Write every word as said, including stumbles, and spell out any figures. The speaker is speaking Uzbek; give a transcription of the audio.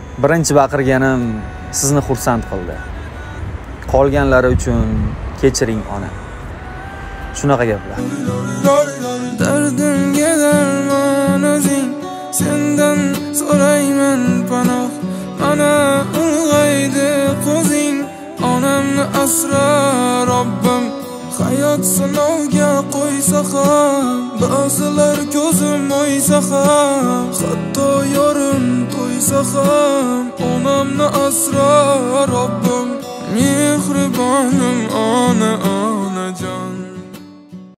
Birinchi baqirganim sizni xursand qildi. Qolganlari uchun kechiring ona. Shunaqa gaplar. Dardimga darmon o'zing, sendan so'rayman panoh. Mana ulg'aydi qo'zing, onamni asra Robbim. Hayot sinovga qo'ysa ham, ba'zilar ko'zim o'ysa ham, hatto yorim to'ysa ham, onamni asra Robbim. Mehribonim ona,